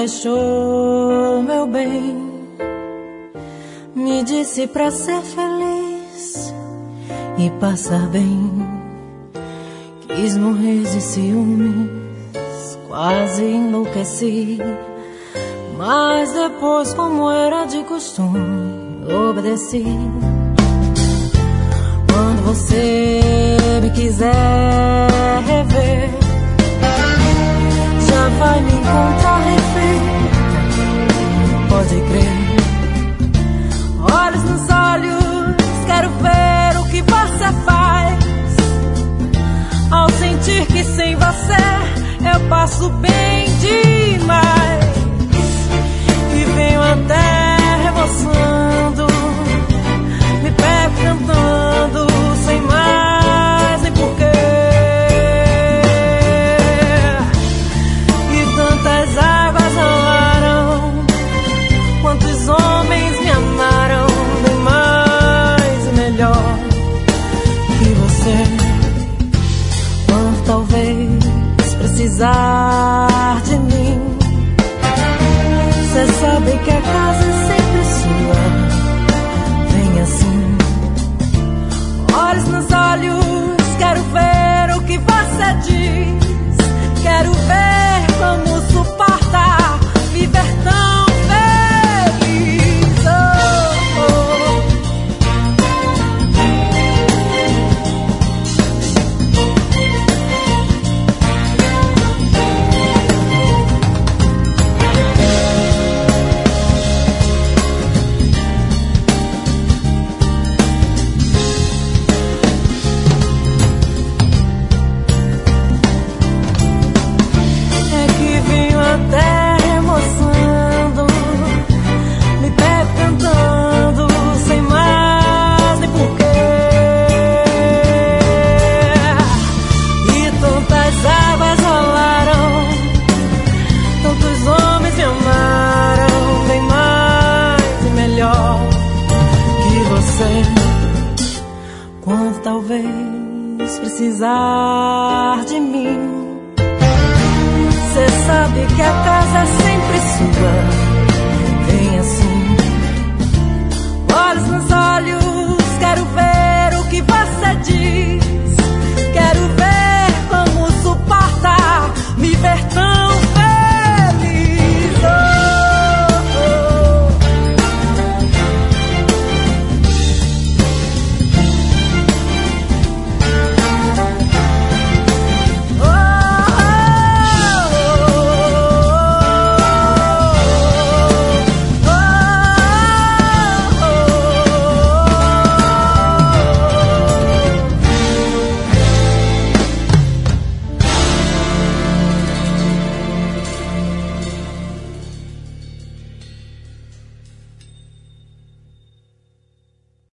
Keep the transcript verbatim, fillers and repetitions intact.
deixou, meu bem. Me disse pra ser feliz e passar bem. Quis morrer de ciúmes, quase enlouqueci. Mas depois, como era de costume, obedeci. Quando você me quiser rever, já vai me encontrar refeita, pode crer. Olhos nos olhos, quero ver o que você faz ao sentir que sem você eu passo bem demais. E venho até reboçando, me pego cantando sem mais nem porquê. E tantas águas rolaram, quantos homens me amaram bem mais e melhor que você. Quando talvez precisar de mim, cê sabe que a casa é sempre sua. Vem assim, olhos nos olhos, quero ver o que você diz. Quero ver como suporta viver tão feliz. Oh, oh. que você. Quando talvez precisar de mim, cê sabe que a casa é sempre sua. Vem assim, olhos nos olhos, quero ver o que você diz. Quero ver como suporta viver tão feliz. Oh, oh. Precisar